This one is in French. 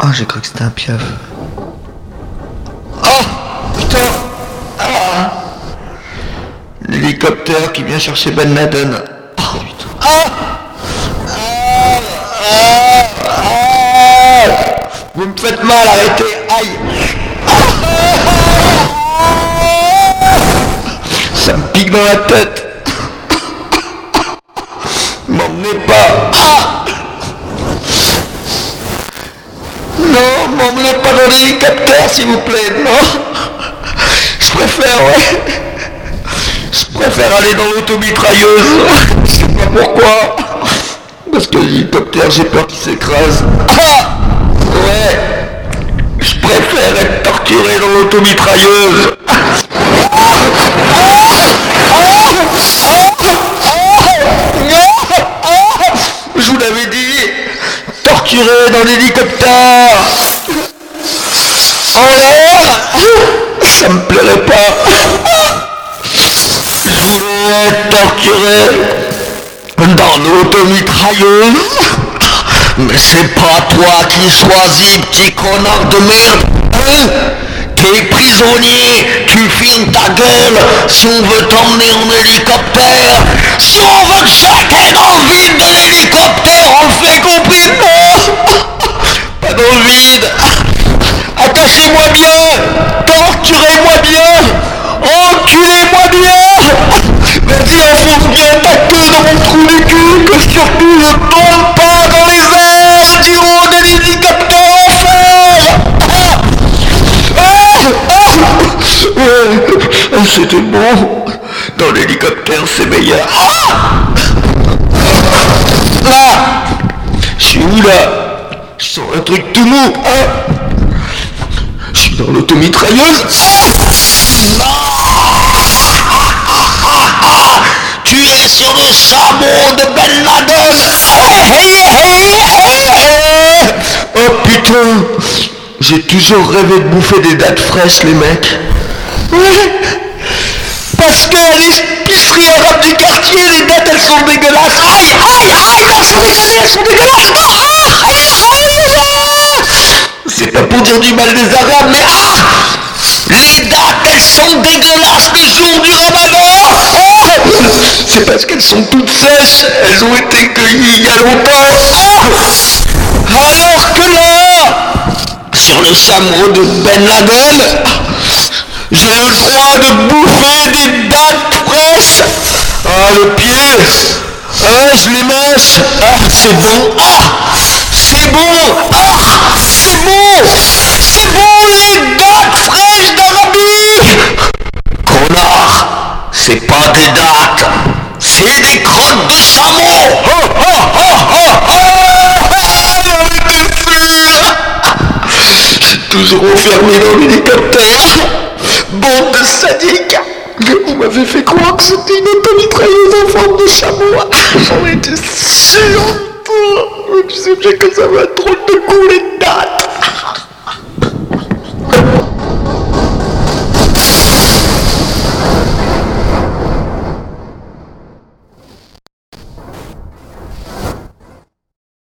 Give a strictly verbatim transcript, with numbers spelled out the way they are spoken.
Ah, j'ai cru que c'était un piaf. Oh, putain. Ah. L'hélicoptère qui vient chercher Ben Laden. Oh, putain. Ah. Ah. Ah. Ah. Vous me faites mal, arrêtez. Aïe. Ça me pique dans la tête. M'emmenez pas. Ah. Non, m'emmenez pas dans l'hélicoptère, s'il vous plaît. Non. Je préfère, ouais. Je préfère aller dans l'automitrailleuse. Je sais pas pourquoi. Parce que l'hélicoptère, j'ai peur qu'il s'écrase. Ah. Ouais. Je préfère être torturé dans l'automitrailleuse. Je vous l'avais dit, torturé dans l'hélicoptère. En l'air, ça me plairait pas. Je voulais être torturé dans l'automitrailleuse. Mais c'est pas toi qui choisis, petit connard de merde. Hein? T'es prisonnier, tu filmes ta gueule. Si on veut t'emmener en hélicoptère, si on veut te jeter dans le vide de l'hélicoptère, on le fait compris. Non, pas dans le vide. Attachez-moi bien, torturez-moi bien, enculez-moi bien. Vas-y, enfonce bien ta queue dans mon trou du cul, que surtout ne tombe pas dans les airs du haut de l'hélicoptère enfer. Ouais, c'était bon. Dans l'hélicoptère, c'est meilleur. Ah. Là, je suis où là? Je sens un truc tout mou. Ah. Je suis dans l'automitrailleuse. Ah. Non. Tu es sur le sabot de Ben Laden. Oh putain. J'ai toujours rêvé de bouffer des dattes fraîches, les mecs. Ouais. Parce qu'à l'épicerie arabe du quartier, les dattes, elles sont dégueulasses. Aïe, aïe, aïe, elles sont dégueulasses, elles sont dégueulasses. Ah, aïe, aïe, aïe. C'est pas pour dire du mal des arabes, mais ah, les dattes, elles sont dégueulasses le jour du ramadan. Ah, c'est parce qu'elles sont toutes sèches. Elles ont été cueillies il y a longtemps. Ah, alors que là, sur le chameau de Ben Laden, j'ai le droit de bouffer des dattes fraîches. Ah, le pied. Ah, je les mâche. Ah, c'est bon. Ah, c'est bon. Ah, c'est bon. C'est bon, les dattes fraîches d'Arabie. Connard, c'est pas des dattes. C'est des crottes de chameau. Oh, oh, oh, oh, oh. Toujours enfermé dans l'hélicoptère. Bande de sadiques. Vous m'avez fait croire que c'était une automitrailleuse en forme de chameau. J'en étais sûr. Tu sais bien que ça va être drôle de couler.